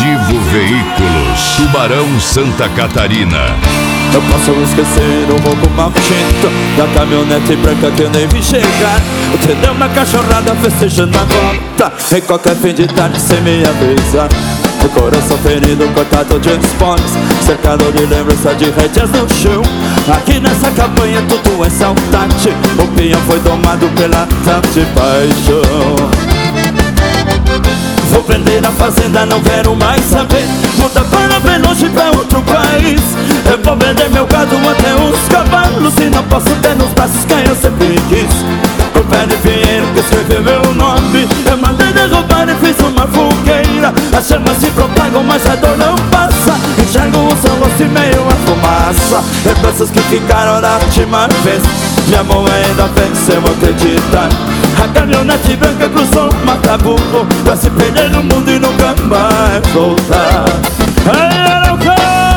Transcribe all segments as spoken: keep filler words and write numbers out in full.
Divo Veículos, Tubarão, Santa Catarina. Eu posso esquecer o roubo maldito da caminhonete branca que eu nem vi chegar. Você deu uma cachorrada festejando a volta em qualquer fim de tarde sem me avisar. O coração ferido, cortado de esportes, cercado de lembrança de rédeas no chão. Aqui nessa campanha tudo é saudade. O peão foi domado pela tarde paixão. Vou vender a fazenda, não quero mais saber. Muda para bem longe, pra outro país. Eu vou vender meu gado até os cavalos e não posso ter nos braços quem eu sempre quis. O pé de Pinheiro que escreveu meu nome, eu mandei derrubar e fiz uma fogueira. As chamas se propagam, mas a dor não passa. Enxergo o seu rosto e meio a fumaça. Lembranças que ficaram da última vez. Minha mão ainda vence, eu acreditar. A caminhonete branca cruzou o Mataburro pra se perder no mundo e nunca mais voltar. Ei, Arauca!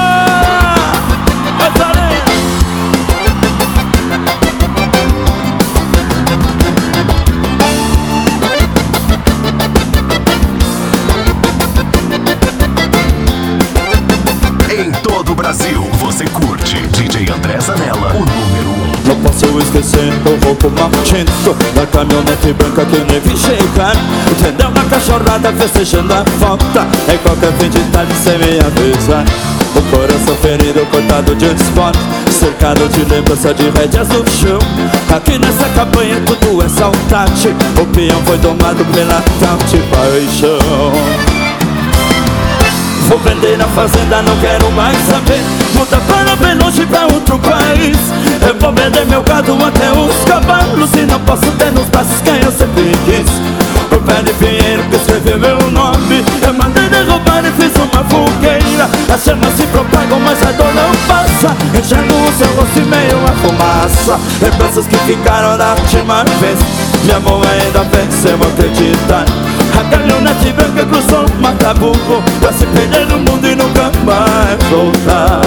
Em todo o Brasil, você curte D J André Zanella, o número um. Não posso esquecer o roubo maldito da caminhonete branca que eu nem vi chegar. Entendeu uma cachorrada festejando a volta em qualquer fim de tarde sem me avisar. O coração ferido, cortado de esporte, cercado de lembrança de rédeas no chão. Aqui nessa campanha tudo é saudade. O peão foi domado pela tal de paixão. Vou vender a fazenda, não quero mais saber. Muda para bem longe, pra outro país. Eu vou vender meu gado até os cavalos e não posso ter nos braços quem eu sempre quis. O pé de Pinheiro que escreveu meu nome, eu mandei derrubar e fiz uma fogueira. As chamas se propagam, mas a dor não passa. Enxergo o seu rosto e meio a fumaça. Lembranças que ficaram da última vez. Minha mão ainda vence, eu acreditar. A caminhonete branca cruzou o Mataburro pra se perder no mundo e nunca mais voltar.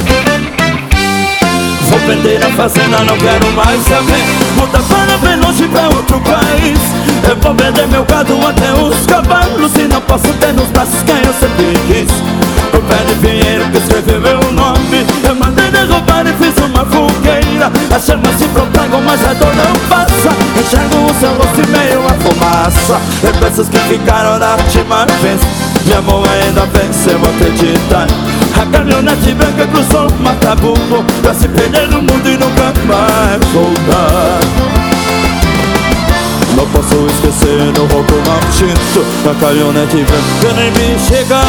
Vou vender a fazenda, não quero mais saber. Muda para bem longe, pra outro país. Eu vou vender meu gado até os cavalos e não posso ter nos braços quem eu sempre quis. O pé de Pinheiro que escreveu meu nome, eu mandei derrubar e fiz uma fogueira. As chamas se propagam, mas a dor não passa. Enxergo o seu rosto e meio a fumaça. Lembranças que ficaram da última vez. Minha mão ainda vence, eu acreditar. A caminhonete branca cruzou o Mataburro pra se perder no mundo e nunca mais voltar. Não posso esquecer o roubo maldito da caminhonete branca que nem vi chegar.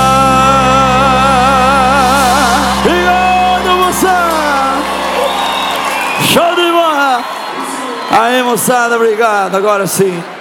Obrigado, moçada! Show de bola! Aí, moçada, obrigado, agora sim.